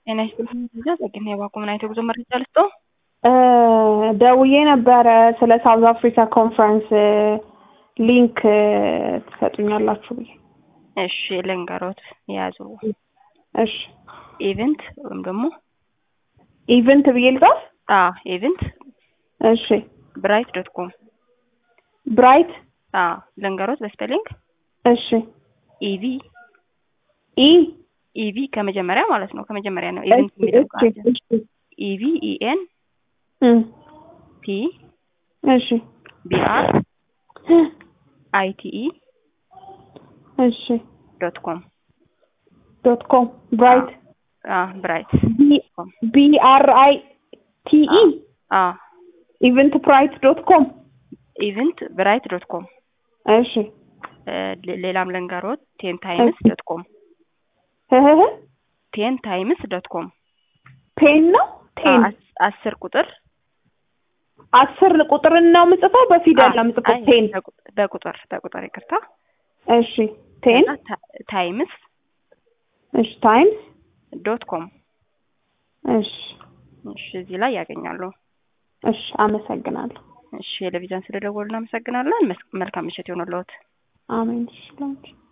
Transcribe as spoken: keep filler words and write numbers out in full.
እኔ ስለዚህ ዘግኝ ያባቁ ምን አይተው ጉዞ መረጃ ልስጦ እ ደውዬ ነበረ ስለ ሳውዝ አፍሪካ ኮንፈረንስ ሊንክ ትሰጡኛላችሁ ብዬ። እሺ ልንገሮት ያዙ። እሺ ኢቨንት ወይም ደግሞ ኢቨንት ብዬ ልጻፍ? አዎ ኢቨንት እሺ ብራይት ዶት ኮም ብራይት አዎ ልንገሮት በስፔሊንግ እሺ ኢቪ ኢ ኢቪ ከመጀመሪያ ማለት ነው ከመጀመሪያ ነው ኢቨንት የሚለው ቃል ኢቪ ኢኤን እም ቲ እሺ ቢአር አይቲኢ እሺ ዶት ኮም ዶት ኮም ብራይት አ ብራይት ቢ አር አይ ቲ ኢ አ ኢቨንት ብራይት ዶት ኮም ኢቨንት ብራይት ዶት ኮም እሺ ሌላም ለንጋሮት ቴን ታይምስ ዶት ኮም እህ ቴን ታይምስ ዶት ኮም ፔን ነው ቴን አስር ቁጥር አስር ቁጥርን ነው የምጽፈው በፊደል ነው የምጽፈው ቴን በቁጥር በቁጥር ይቅርታ እሺ ቴን ታይምስ እሺ ታይምስ ዶት ኮም እሺ እሺ እዚህ ላይ ያገኛሉ። እሺ አመሰግናለሁ። እሺ ለቪዛን ስለደወሉና አመሰግናለን። መልካም ምሽት ይሁንልዎት። አሜን። እሺ